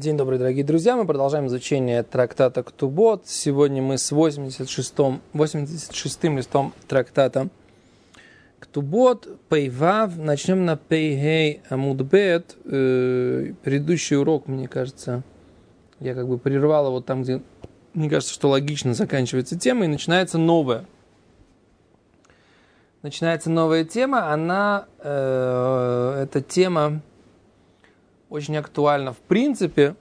День добрый, дорогие друзья. Мы продолжаем изучение трактата Ктубот. Сегодня мы с 86-м листом трактата Ктубот. Пейвав. Начнем на Пейгей Амудбет. Предыдущий урок, мне кажется, я как бы прервал его там, где, мне кажется, что логично заканчивается тема, и начинается новая. Начинается новая тема. Эта тема очень актуально в принципе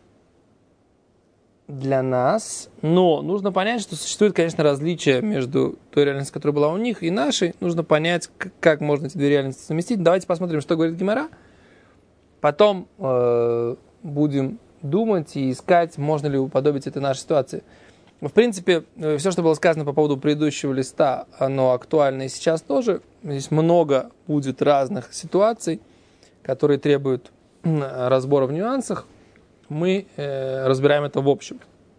для нас, но нужно понять, что существует, конечно, различие между той реальностью, которая была у них, и нашей. Нужно понять, как можно эти две реальности совместить. Давайте посмотрим, что говорит Гемара. Потом будем думать и искать, можно ли уподобить это нашей ситуации. В принципе, все, что было сказано по поводу предыдущего листа, оно актуально и сейчас тоже. Здесь много будет разных ситуаций, которые требуют разбора в нюансах. Мы разбираем это в общем.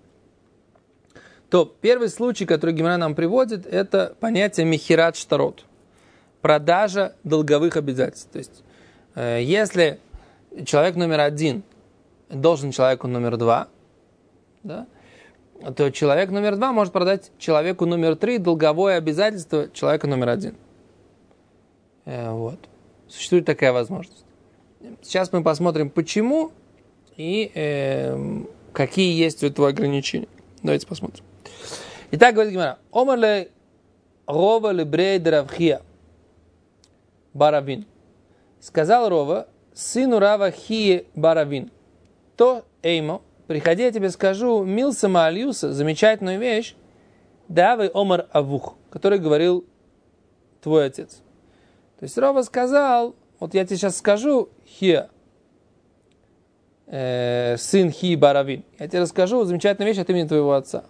То первый случай, который Гемара нам приводит, это понятие мехират штарот. Продажа долговых обязательств. То есть, если человек номер один должен человеку номер два, да, то человек номер два может продать человеку номер три долговое обязательство человека номер один. Вот. Существует такая возможность. Сейчас мы посмотрим, почему и какие есть у этого ограничения. Давайте посмотрим. Итак, говорит Гемара. Омарле Рова лебрей дравхия баравин. Сказал Рова сыну Рава Хии баравин. То эймо, приходи, я тебе скажу, милса маалиуса, замечательную вещь, давай омар авух, который говорил твой отец. То есть Рова сказал, вот я тебе сейчас скажу, Хия, сын Хии баравин. Я тебе расскажу замечательную вещь от имени твоего отца.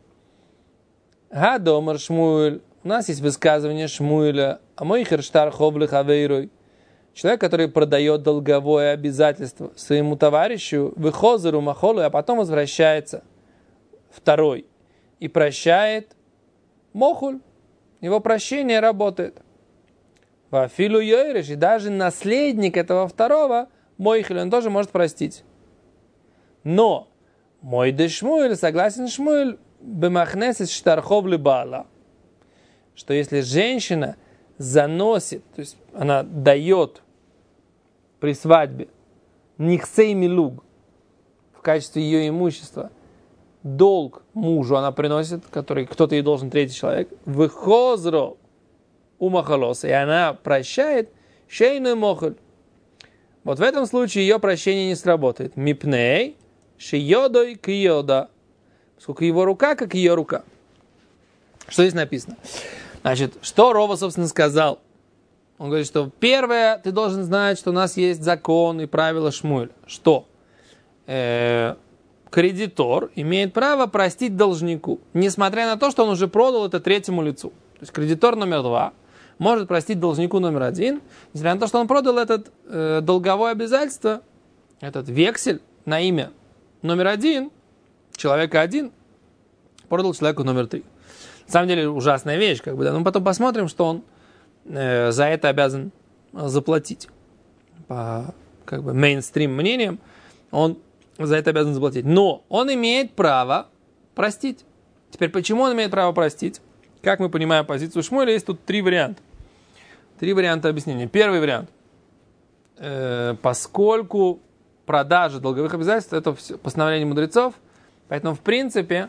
Гадомар Шмуэль. У нас есть высказывание Шмуэля. А мой херштар ховлых авейрой. Человек, который продает долговое обязательство своему товарищу, выхозеру махолу, а потом возвращается второй и прощает мохуль. Его прощение работает. Вафилу йойреш, и даже наследник этого второго, мойхель, он тоже может простить. Но мой де Шмуэль, согласен Шмуэль, бемахнесет штархов либала, что если женщина заносит, то есть она дает при свадьбе нихсей милуг в качестве ее имущества, долг мужу она приносит, который кто-то ей должен, третий человек, выхозро умахалоса, и она прощает шейную мохоль. Вот в этом случае ее прощение не сработает. Мипней шиёдой киёда, поскольку его рука, как ее рука. Что здесь написано? Значит, что Рова, собственно, сказал? Он говорит, что первое, ты должен знать, что у нас есть закон и правила Шмуэля. Что? Кредитор имеет право простить должнику, несмотря на то, что он уже продал это третьему лицу. То есть кредитор номер два может простить должнику номер один, несмотря на то, что он продал это долговое обязательство, этот вексель на имя номер один, человека один, продал человеку номер три. На самом деле ужасная вещь, как бы, да. Но потом посмотрим, что он за это обязан заплатить. По как бы мейнстрим мнениям, он за это обязан заплатить. Но он имеет право простить. Теперь, почему он имеет право простить? Как мы понимаем позицию Шмуэля, есть тут три варианта. Три варианта объяснения. Первый вариант. Поскольку продажа долговых обязательств – это все постановление мудрецов, поэтому, в принципе,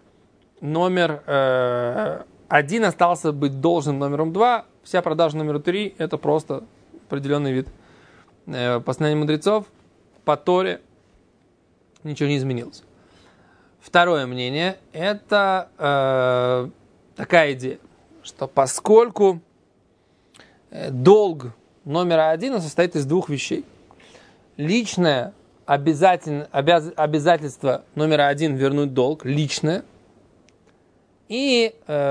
номер один остался быть должным номером два, вся продажа номер три – это просто определенный вид постановления мудрецов. По Торе ничего не изменилось. Второе мнение – это такая идея, что поскольку долг номера один состоит из двух вещей. Личное обязательство номера один вернуть долг, личное, и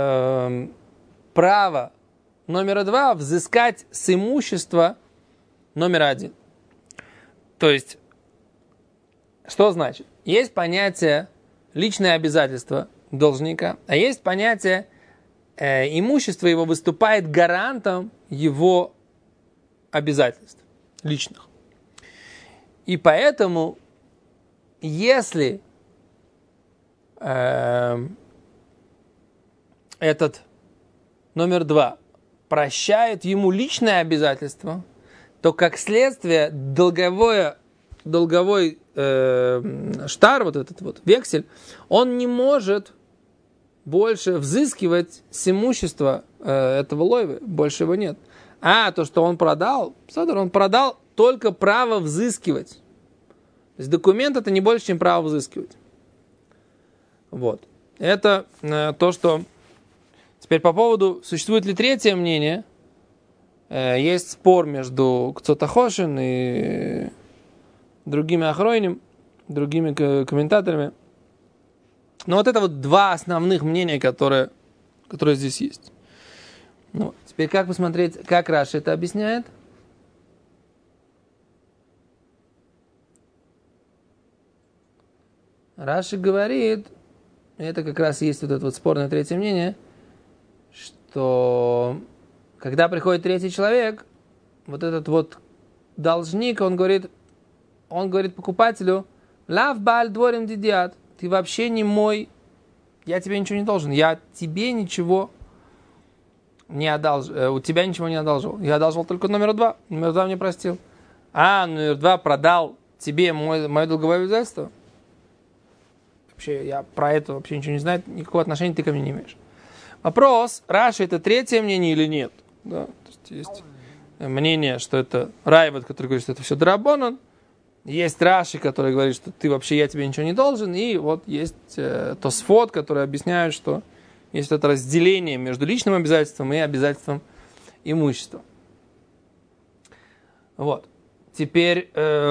право номера два взыскать с имущества номера один. То есть, что значит? Есть понятие личное обязательство должника, а есть понятие имущество его выступает гарантом его обязательств личных. И поэтому если этот номер 2 прощает ему личное обязательство, то как следствие долговой штар, вот этот вот вексель, он не может больше взыскивать с имущества этого лойвы, больше его нет. А то, что он продал только право взыскивать. То есть документ это не больше, чем право взыскивать. Вот. Это то, что... Теперь по поводу, существует ли третье мнение. Есть спор между Кцотахошин и другими ахройним, другими комментаторами. Но вот это вот два основных мнения, которые здесь есть. Ну, теперь как посмотреть, как Раши это объясняет? Раши говорит, это как раз есть вот это вот спорное третье мнение, что когда приходит третий человек, вот этот вот должник, он говорит покупателю, лав баль дворим дидиат, ты вообще не мой, я тебе ничего не должен, я тебе ничего не одолжил, у тебя ничего не одолжил, я одолжил только номер 2 мне простил, а номер 2 продал тебе мое долговое обязательство. Вообще, я про это вообще ничего не знаю, никакого отношения ты ко мне не имеешь. Вопрос, Раши это третье мнение или нет? Да, то есть мнение, что это Райват, который говорит, что это все драбонан. Есть Раши, который говорит, что ты вообще, я тебе ничего не должен. И вот есть Тосфот, который объясняет, что есть это разделение между личным обязательством и обязательством имущества. Вот. Теперь...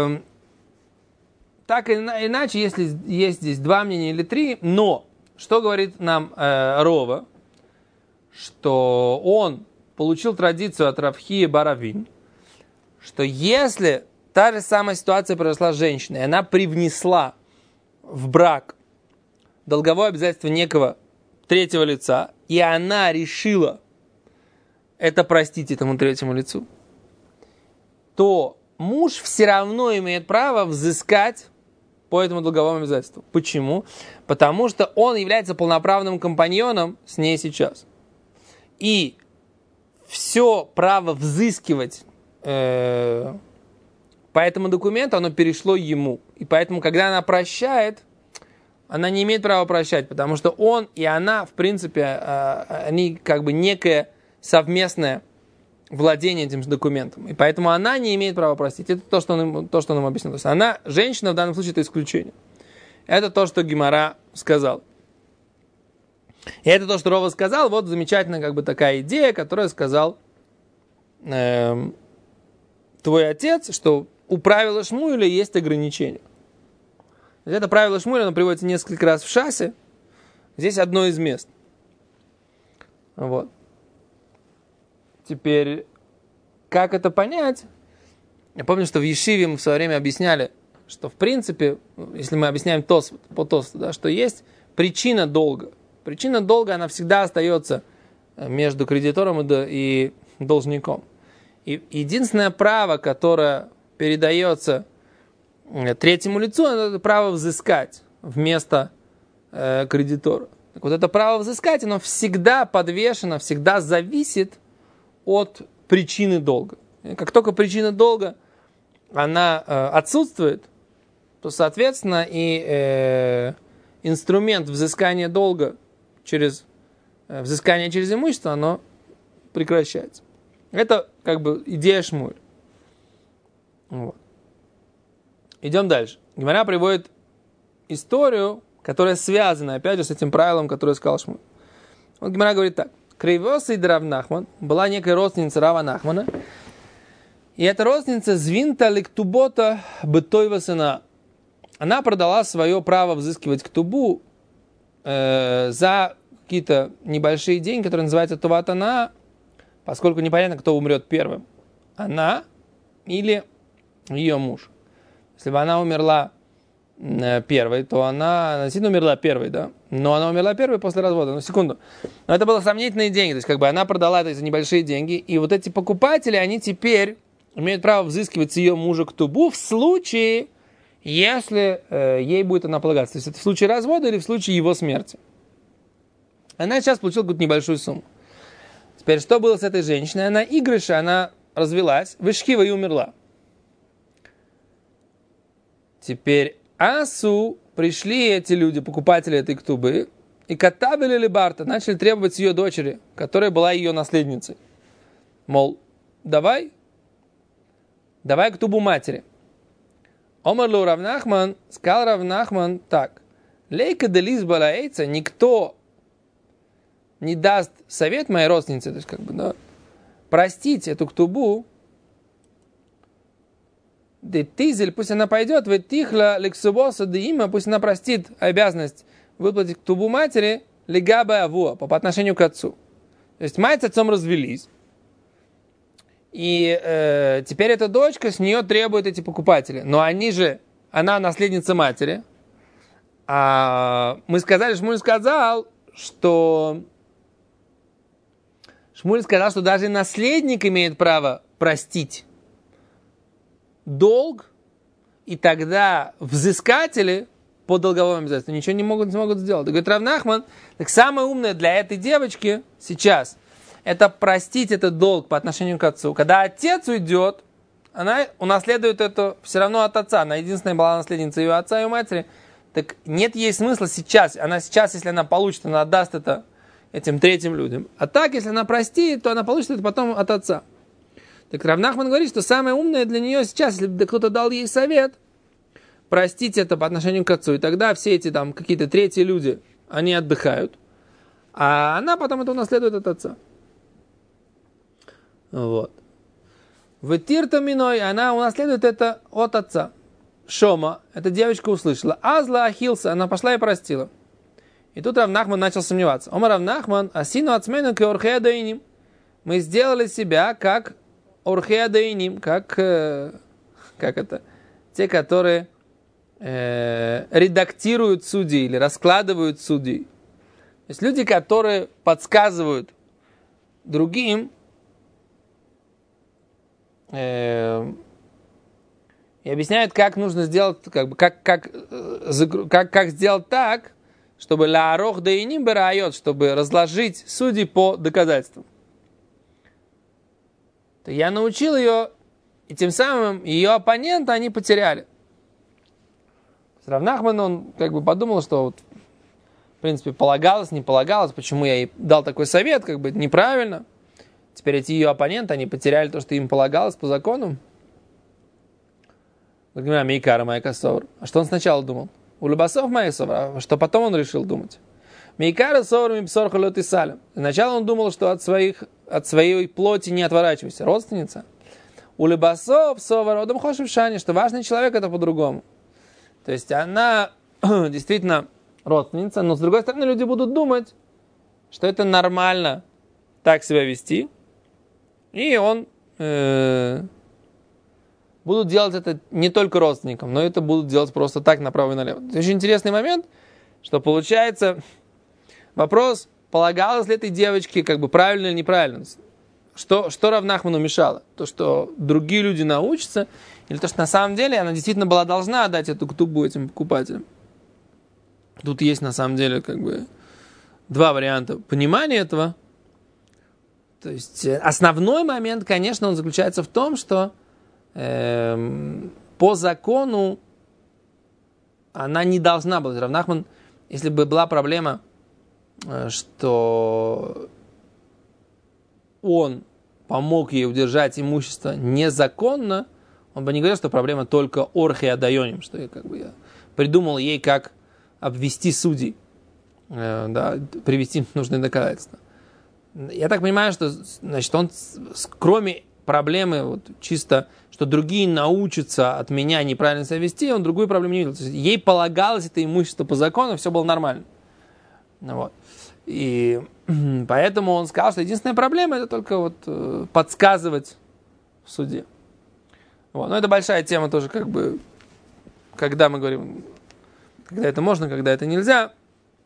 Так или иначе, если есть здесь два мнения или три, но что говорит нам Рова, что он получил традицию от Равхии Баравин, что если та же самая ситуация произошла с женщиной, она привнесла в брак долговое обязательство некого третьего лица, и она решила это простить этому третьему лицу, то муж все равно имеет право взыскать по этому долговому обязательству. Почему? Потому что он является полноправным компаньоном с ней сейчас. И все право взыскивать по этому документу, оно перешло ему. И поэтому, когда она прощает, она не имеет права прощать, потому что он и она, в принципе, они как бы некое совместное владение этим документом. И поэтому она не имеет права простить. Это то, что он нам объяснил. То есть она, женщина, в данном случае, это исключение. Это то, что Гемара сказал. И это то, что Рова сказал. Вот замечательная как бы такая идея, которую сказал твой отец, что у правила Шмуэля есть ограничения. Это правило Шмуэля, оно приводится несколько раз в Шасе. Здесь одно из мест. Вот. Теперь, как это понять? Я помню, что в Ешиве мы в свое время объясняли, что в принципе, если мы объясняем по Тосфоту, да, что есть причина долга. Причина долга, она всегда остается между кредитором и должником. И единственное право, которое передается третьему лицу, это право взыскать вместо кредитора. Так вот это право взыскать, оно всегда подвешено, всегда зависит от причины долга. Как только причина долга, она отсутствует, то, соответственно, и инструмент взыскания долга через взыскание через имущество, оно прекращается. Это как бы идея Шмуэль. Вот. Идем дальше. Гемара приводит историю, которая связана, опять же, с этим правилом, которое сказал Шмуэль. Вот Гемара говорит так. Крейвоса и Рав Нахман, была некая родственница Рава Нахмана, и эта родственница Звинта Лектубота Бытойва сына. Она продала свое право взыскивать ктубу за какие-то небольшие деньги, которые называются Туватана, поскольку непонятно, кто умрет первым. Она или ее муж. Если бы она умерла первой, то она действительно умерла первой, да? Но она умерла первой после развода. Ну, секунду. Но это было сомнительные деньги. То есть, как бы она продала это за небольшие деньги. И вот эти покупатели, они теперь имеют право взыскивать с ее мужа ктубу в случае, если ей будет она полагаться. То есть это в случае развода или в случае его смерти. Она сейчас получила какую-то небольшую сумму. Теперь, что было с этой женщиной? Она игрыша, она развелась, вышкива и умерла. Теперь Асу пришли эти люди, покупатели этой ктубы, и катабели либарта начали требовать с ее дочери, которая была ее наследницей. Мол, давай ктубу матери. Омарлу Равнахман, сказал Равнахман так. Лейка делиз балаэйца, никто не даст совет моей родственнице, то есть простить эту ктубу, детизель, пусть она пойдет, ветихла лексубоса деима, пусть она простит обязанность выплатить ктубу матери, легаба авуа, по отношению к отцу. То есть мать с отцом развелись. И теперь эта дочка, с нее требуют эти покупатели. Но она наследница матери. А мы сказали, Шмуль сказал, что даже наследник имеет право простить долг, и тогда взыскатели по долговому обязательству ничего не смогут сделать. И говорит Рав Нахман, так самое умное для этой девочки сейчас это простить этот долг по отношению к отцу. Когда отец уйдет, она унаследует это все равно от отца. Она единственная была наследница ее отца и ее матери. Так нет ей смысла сейчас. Она сейчас, если она получит, она отдаст это этим третьим людям. А так, если она простит, то она получит это потом от отца. Так Рав Нахман говорит, что самое умное для нее сейчас, если кто-то дал ей совет, простить это по отношению к отцу. И тогда все эти там какие-то третьи люди, они отдыхают. А она потом это унаследует от отца. Вот. В Тирта Миной она унаследует это от отца. Шома, эта девочка услышала. Азла Ахилса, она пошла и простила. И тут Рав Нахман начал сомневаться. Омар Рав Нахман, асину ацмену ке орхея даиним. Мы сделали себя как орхея даиним, как это? Те, которые редактируют судей или раскладывают судей. То есть люди, которые подсказывают другим и объясняют, как нужно сделать, как сделать так, чтобы лаарох даиним берайот, чтобы разложить судей по доказательствам. То я научил ее, и тем самым ее оппонента они потеряли. Рав Нахман, он подумал, что в принципе полагалось, не полагалось, почему я ей дал такой совет, неправильно. Теперь эти ее оппоненты, они потеряли то, что им полагалось по закону. Мейкара Майкасовр. А что он сначала думал? У Любасов Майкасовр, а что потом он решил думать? Мейкара Совр Мипсор Халет и Салем. Сначала он думал, что от своей плоти не отворачивайся. Родственница. У Любасов Совр Одам Хошев Шани, что важный человек это по-другому. То есть она действительно родственница, но с другой стороны люди будут думать, что это нормально так себя вести, и он будут делать это не только родственникам, но это будут делать просто так направо и налево. Это очень интересный момент, что получается вопрос, полагалось ли этой девочке правильно или неправильно. Что Рав Нахману мешало? То, что другие люди научатся, или то, что на самом деле она действительно была должна отдать эту ктубу этим покупателям. Тут есть на самом деле два варианта понимания этого. То есть основной момент, конечно, он заключается в том, что по закону она не должна была. Рав Нахман, если бы была проблема, что он помог ей удержать имущество незаконно, он бы не говорил, что проблема только орхи адайоним, что я придумал ей, как обвести судей, привести нужные доказательства. Я так понимаю, что он, кроме проблемы чисто, что другие научатся от меня неправильно себя вести, он другую проблему не видел. То есть ей полагалось это имущество по закону, все было нормально. Вот. И поэтому он сказал, что единственная проблема это только подсказывать в суде. Вот. Но это большая тема тоже, когда мы говорим, когда это можно, когда это нельзя.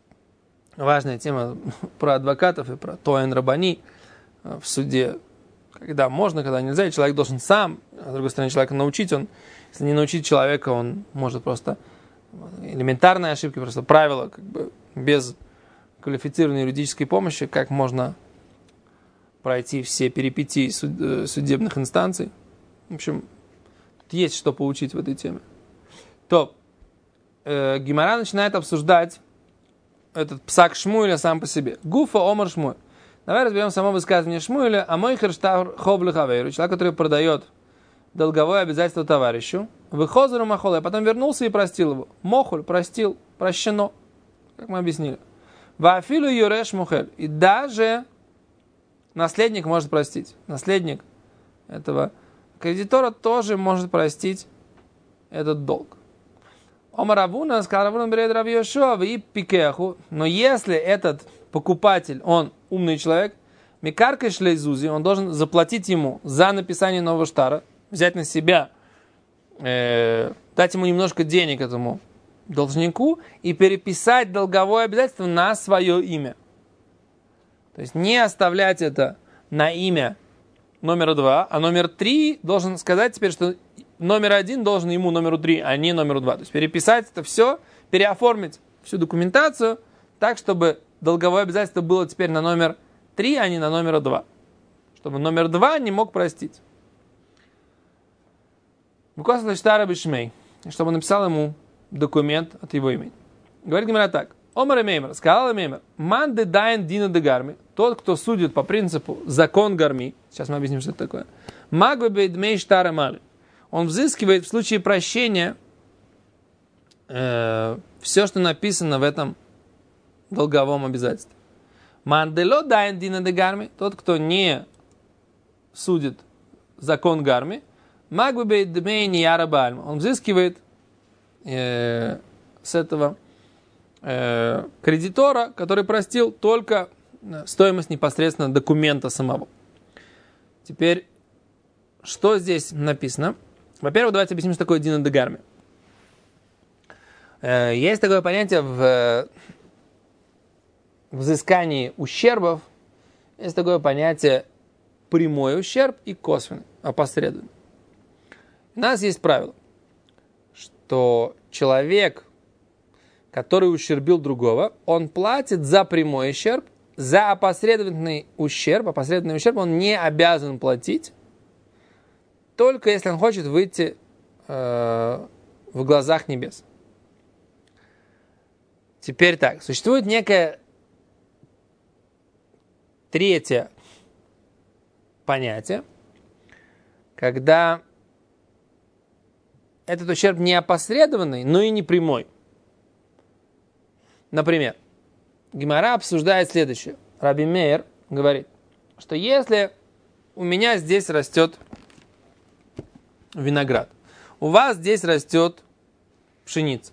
Важная тема про адвокатов и про тоэн рабани в суде. когда можно, когда нельзя, и человек должен сам, а с другой стороны, человека научить, если не научить человека, он может просто элементарные ошибки, просто правила, без квалифицированной юридической помощи, как можно пройти все перипетии судебных инстанций. В общем, есть что поучить в этой теме. То Гемара начинает обсуждать этот псак Шмуэля сам по себе. Гуфа омар Шмуэль. Давай разберем само высказывание Шмуэля. А мой херштар ховлы хавейру, человек, который продает долговое обязательство товарищу, выхозеру махол, а потом вернулся и простил его. Мохуль простил, прощено, как мы объяснили. Вафилу юреш мухель. И даже наследник может простить. Наследник этого кредитора тоже может простить этот долг. Омар Авуна сказал, Равуна берет Рав Йошуа и пикеху. Но если этот покупатель, он умный человек, микаркой шлейзузи, он должен заплатить ему за написание нового штара, взять на себя, дать ему немножко денег этому должнику и переписать долговое обязательство на свое имя. То есть не оставлять это на имя номера 2, а номер 3 должен сказать теперь, что номер 1 должен ему номеру 3, а не номеру 2. То есть переписать это все, переоформить всю документацию так, чтобы долговое обязательство было теперь на номер 3, а не на номер 2. Чтобы номер 2 не мог простить. Чтобы он написал ему документ от его имени. Говорит Гемара так. Омар Меймер, сказал Меймер, ман де дайн дина де гарми, тот, кто судит по принципу закон гарми, сейчас мы объясним, что это такое, магбе дмей штара мали, он взыскивает в случае прощения все, что написано в этом долговом обязательстве. Ман де ло дайн дина де гарми, тот, кто не судит закон гарми, магбе дмей нияра бальма, он взыскивает с этого кредитора, который простил только стоимость непосредственно документа самого. Теперь, что здесь написано? Во-первых, давайте объясним, что такое дина де гарми. Есть такое понятие в взыскании ущербов, есть такое понятие прямой ущерб и косвенный, опосредованный. У нас есть правило, что человек, который ущербил другого, он платит за прямой ущерб, за опосредованный ущерб он не обязан платить, только если он хочет выйти в глазах небес. Теперь так, существует некое третье понятие, когда этот ущерб не опосредованный, но и не прямой. Например, Гемара обсуждает следующее. Раби Меир говорит, что если у меня здесь растет виноград, у вас здесь растет пшеница,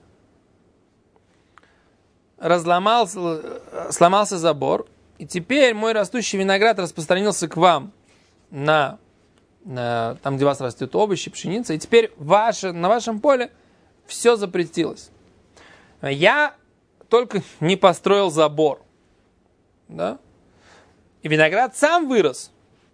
сломался забор, и теперь мой растущий виноград распространился к вам там, где у вас растет овощи, пшеница, и теперь на вашем поле все запретилось. Я только не построил забор, да? И виноград сам вырос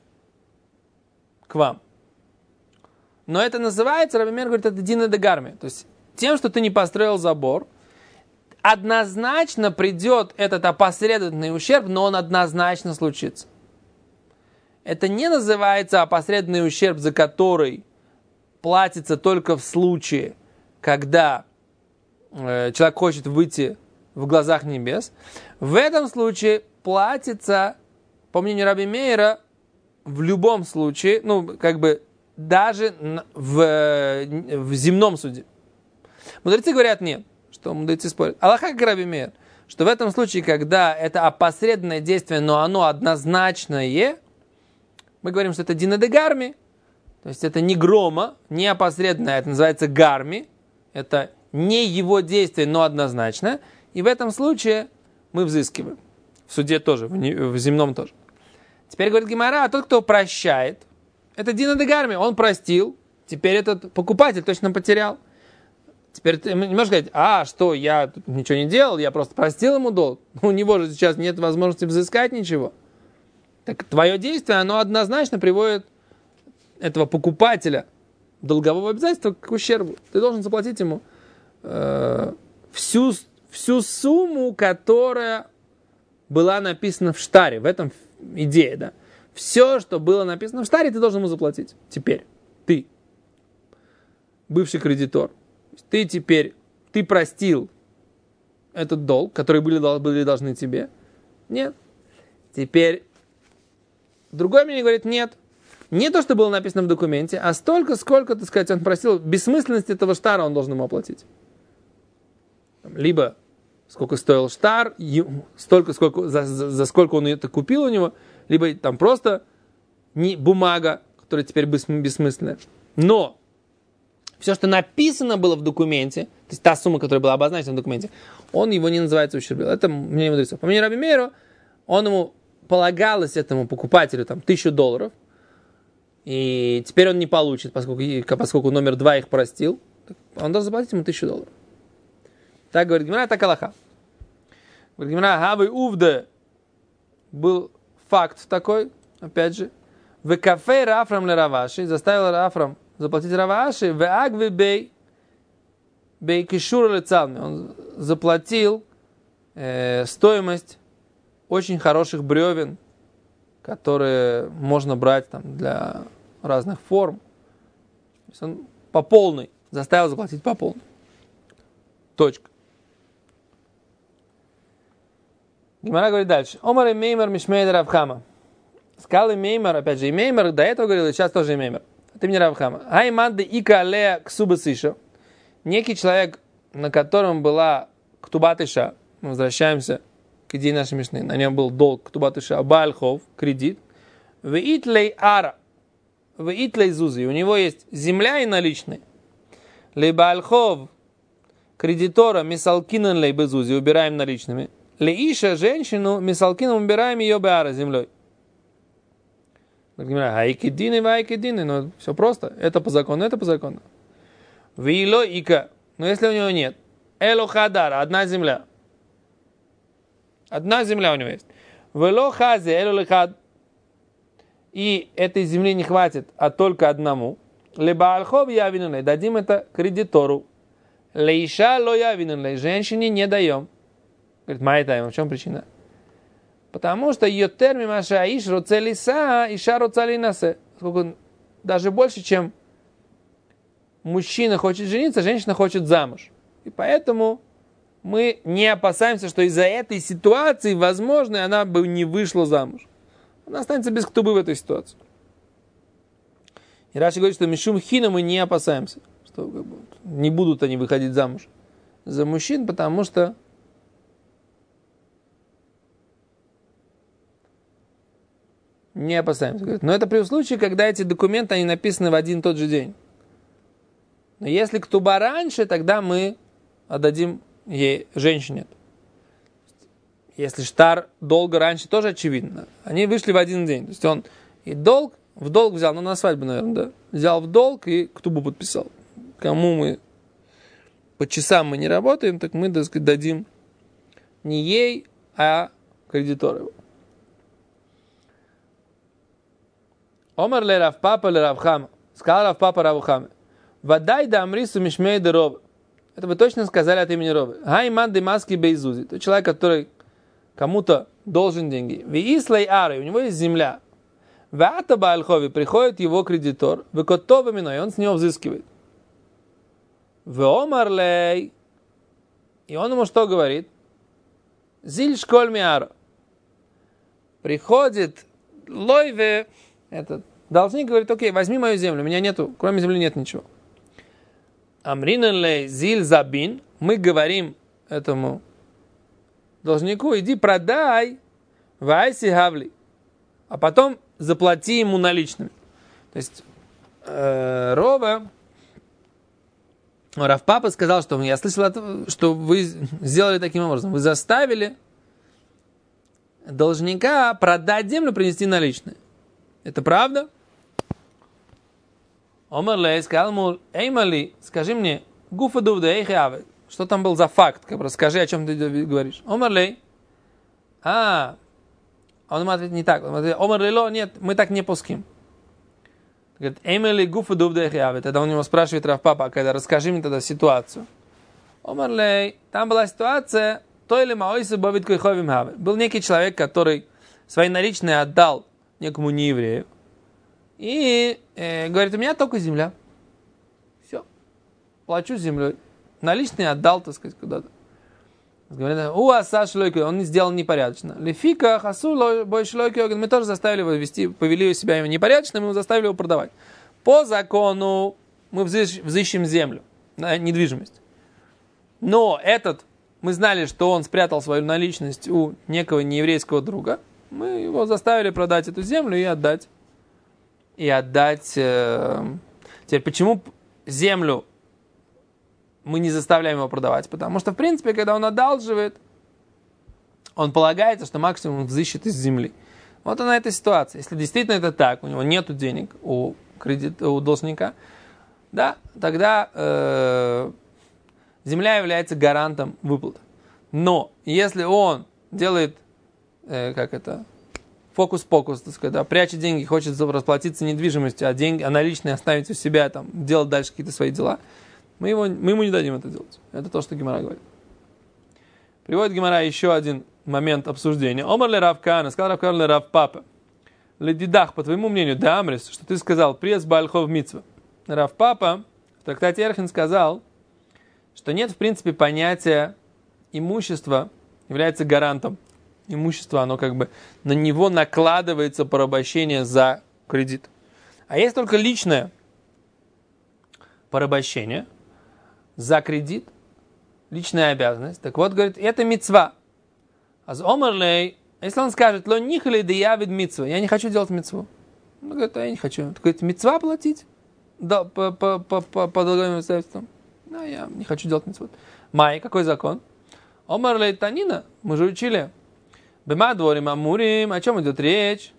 к вам. Но это называется, Раби Меир говорит, это дина де гарми. То есть тем, что ты не построил забор, однозначно придет этот опосредованный ущерб, но он однозначно случится. Это не называется опосредованный ущерб, за который платится только в случае, когда человек хочет выйти в глазах небес. В этом случае платится, по мнению Раби Меира, в любом случае, даже в земном суде. Мудрецы говорят нет, что мудрецы спорят. Аллаха как Раби Меир, что в этом случае, когда это опосредованное действие, но оно однозначное, мы говорим, что это дина де гарми, то есть это не грома, не опосредованное, это называется гарми, это не его действие, но однозначно. И в этом случае мы взыскиваем. В суде тоже, в земном тоже. Теперь говорит Гемара, а тот, кто прощает, это дина де гарми, он простил, теперь этот покупатель точно потерял. Теперь ты не можешь сказать, что я тут ничего не делал, я просто простил ему долг. У него же сейчас нет возможности взыскать ничего. Так твое действие, оно однозначно приводит этого покупателя долгового обязательства к ущербу. Ты должен заплатить ему всю сумму, которая была написана в штаре. В этом идея, да. Все, что было написано в штаре, ты должен ему заплатить. Теперь ты, бывший кредитор, ты простил этот долг, который были должны тебе. Нет. Теперь другой мнение говорит, нет. Не то, что было написано в документе, а столько, сколько, так сказать, он просил, бессмысленность этого штара он должен ему оплатить. Либо сколько стоил штар, столько, за сколько он это купил у него, либо там просто бумага, которая теперь бессмысленная. Но все, что написано было в документе, то есть та сумма, которая была обозначена в документе, он его не называется ущербил. Это мнение мудрецов. По мнению Раби Мейра, полагалось этому покупателю там, $1000, и теперь он не получит, поскольку номер 2 их простил, он должен заплатить ему $1000. Так говорит Гемара, так алаха. Говорит Гемара, хавы увде, был факт такой, опять же, в кафе Рафрам ле Раваши, заставил Рафрам заплатить Раваши, в агве бей кишур ле цалми, он заплатил стоимость очень хороших бревен, которые можно брать там, для разных форм. То есть он по полной, заставил заплатить по полной. Точка. Гемара говорит дальше. Омар и Меймер Мишмейд Равхама. Сказал и Меймер, опять же, и Меймер, до этого говорил, и сейчас тоже и Меймер. Ты мне Равхама. Айманды ика алея ксуба сиша. Некий человек, на котором была ктубат иша. Мы возвращаемся к идее нашей Мишны. На нем был долг ктубат иша, баальхов, кредит. Виитлей ара. Виитлей зузи. У него есть земля и наличные. Лей баальхов, кредитора, мисалкинан лей безузи, убираем наличными. Леиша, женщину, мисалкином убираем ее беара землей. Айкидины, но все просто. Это по закону, это по закону. Вило ика, но если у него нет. Эло хадара, одна земля. Одна земля у него есть. Вело хази, эло лихад. И этой земли не хватит, а только одному. Либо альхов явинуной, дадим это кредитору. Лейша ло явинуной, женщине не даем. Говорит, майтай, в чем причина? Потому что ее термин маша иш роцелиса, иша роцалинасе. Даже больше, чем мужчина хочет жениться, женщина хочет замуж. И поэтому мы не опасаемся, что из-за этой ситуации, возможно, она бы не вышла замуж. Она останется без ктубы в этой ситуации. И Раши говорит, что мишум хина мы не опасаемся, что не будут они выходить замуж за мужчин, потому что не опасаемся. Говорит, но это при случае, когда эти документы, они написаны в один и тот же день. Но если ктуба раньше, тогда мы отдадим ей женщине. Если штар долго раньше, тоже очевидно. Они вышли в один день. То есть он и в долг взял, на свадьбу, наверное, да. Взял в долг и ктубу подписал. Кому мы по часам мы не работаем, так мы, так сказать, дадим не ей, а кредитору. Омар ле Рав Папа ле Рав Хама. Сказал Рав Папа Раву Хаме. Вадай да амрису мишмей де Ровы. Это вы точно сказали от имени Ровы. Гайман де маски бейзузи. То человек, который кому-то должен деньги. Виислей ары. У него есть земля. Ваата баальхови. Приходит его кредитор. Векотова миной. Он с него взыскивает. Веомар лей. И он ему что говорит? Зиль школь миара. Приходит лойве. Этот должник говорит, окей, возьми мою землю, у меня нету, кроме земли нет ничего. Амринан лей зиль забин, мы говорим этому должнику, иди продай вайси гавли, а потом заплати ему наличными. То есть Рав Папа сказал, что я слышал, что вы сделали таким образом, вы заставили должника продать землю, принести наличные. Это правда? Омар лей сказал ему, эймали, скажи мне, гуфа дувда эйхиаве, что там был за факт, расскажи, о чем ты говоришь. Омар лей, А он ему ответит не так. Он ответит, омар лило, нет, мы так не пуским. Говорит, эмили гуфу дубдэх явит. Тогда он его спрашивает Рав Папа, когда расскажи мне тогда ситуацию. Омар лей, там была ситуация, то или маойсы бовит койховим хаве. Был некий человек, который свои наличные отдал некому нееврею. И говорит, у меня только земля. Все. Плачу землей. Наличные отдал, так сказать, куда-то. Говорит, он не сделал непорядочно. Лефика, хасу, больше лойки, мы тоже заставили его вести, повели себя ему непорядочно, мы заставили его продавать. По закону мы взыщем землю, недвижимость. Но мы знали, что он спрятал свою наличность у некого нееврейского друга. Мы его заставили продать эту землю и отдать. Теперь, почему землю мы не заставляем его продавать? Потому что, в принципе, когда он одалживает, он полагается, что максимум взыщет из земли. Вот она эта ситуация. Если действительно это так, у него нет денег у должника, да, тогда земля является гарантом выплаты. Но если он делает, фокус-покус, так сказать, да, прячет деньги, хочет расплатиться недвижимостью, а наличные оставить у себя, там, делать дальше какие-то свои дела, мы ему не дадим это делать. Это то, что Гемара говорит. Приводит Гемара еще один момент обсуждения. Омар ле Рав Каана, сказал Рав Каана ле Рав Папа. Ледидах, по твоему мнению, да Амрис, что ты сказал, прес бальхов митцва. Рав Папа в трактате Эрхин сказал, что нет, в принципе, понятия имущества является гарантом. Имущество, оно на него накладывается порабощение за кредит. А есть только личное порабощение за кредит, личная обязанность. Так вот, говорит, это мицва. А с омарлей, если он скажет, ло нихали да явид мицву, я не хочу делать мицву. Он говорит, я не хочу. Он говорит, мицва платить? Да, по долговым обстоятельствам. Да, я не хочу делать мицву. Май, какой закон? Омарлей танина, мы же учили. Бема дворим амурим, о чем идет речь?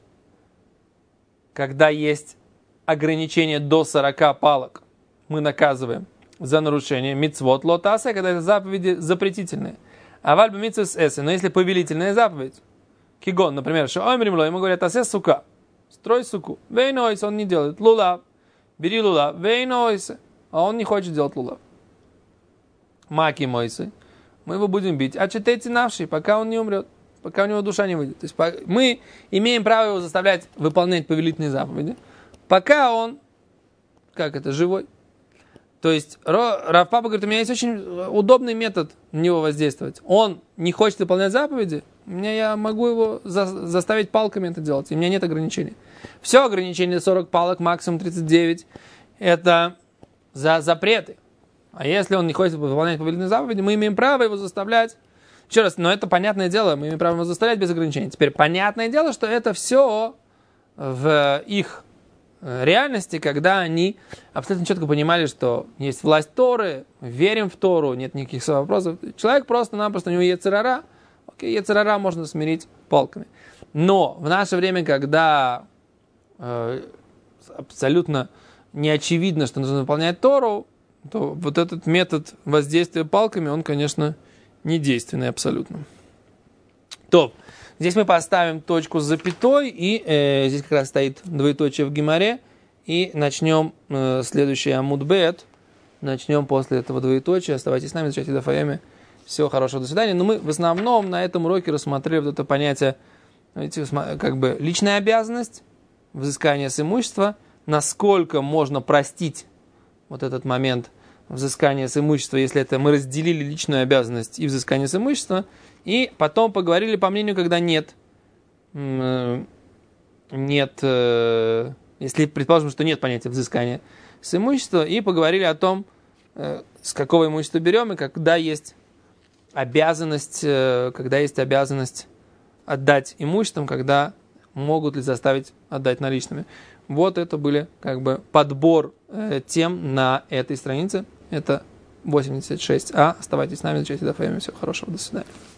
Когда есть ограничение до 40 палок, мы наказываем за нарушение мицвот лотаса, когда это заповеди запретительные. А вальба мицвос эсэ, но если повелительная заповедь, кигон, например, что омрим ло, ему говорят, асе сука, строй суку, вейнойс, он не делает, лулав, бери лулав, вейнойс, а он не хочет делать лулав. Маки мойсы, мы его будем бить, а читайте навши, пока он не умрет, пока у него душа не выйдет. То есть мы имеем право его заставлять выполнять повелительные заповеди, пока он, живой. То есть Рав Папа говорит, у меня есть очень удобный метод на него воздействовать. Он не хочет выполнять заповеди, я могу его заставить палками это делать, и у меня нет ограничений. Все ограничения 40 палок, максимум 39, это за запреты. А если он не хочет выполнять повелительные заповеди, мы имеем право его заставлять. Еще раз, но это понятное дело, мы имеем право его заставлять без ограничений. Теперь понятное дело, что это все в их реальности, когда они абсолютно четко понимали, что есть власть Торы, верим в Тору, нет никаких вопросов. Человек просто-напросто, у него йецер ара, йецер ара можно смирить палками. Но в наше время, когда абсолютно не очевидно, что нужно выполнять Тору, то вот этот метод воздействия палками, он, конечно, недейственный абсолютно. То, здесь мы поставим точку с запятой, и здесь как раз стоит двоеточие в Гемаре, и начнем следующий Амуд Бет, начнем после этого двоеточия. Оставайтесь с нами, изучайте Дафаэме. Всего хорошего, до свидания. Но мы в основном на этом уроке рассмотрели вот это понятие, видите, личная обязанность, взыскание с имущества, насколько можно простить вот этот момент взыскания с имущества, если это мы разделили личную обязанность и взыскание с имущества, и потом поговорили по мнению, когда если предположим, что нет понятия взыскания с имущества, и поговорили о том, с какого имущества берем, и когда есть обязанность отдать имуществом, когда могут ли заставить отдать наличными. Вот это были подбор тем на этой странице. Это 86А. Оставайтесь с нами, изучайте Дафаэме. Всего хорошего. До свидания.